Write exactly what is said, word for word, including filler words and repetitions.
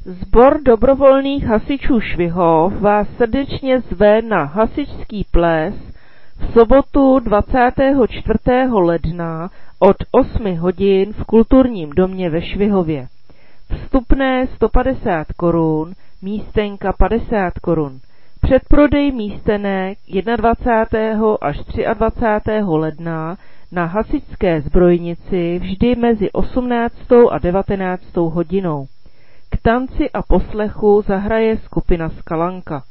Sbor dobrovolných hasičů Švihov vás srdečně zve na hasičský ples v sobotu dvacátého čtvrtého ledna od osmi hodin v Kulturním domě ve Švihově. Vstupné sto padesát korun, místenka padesát korun. Předprodej místenek dvacátého prvního až dvacátého třetího ledna na hasičské zbrojnici vždy mezi osmnáctou a devatenáctou hodinou. K tanci a poslechu zahraje skupina Skalanka.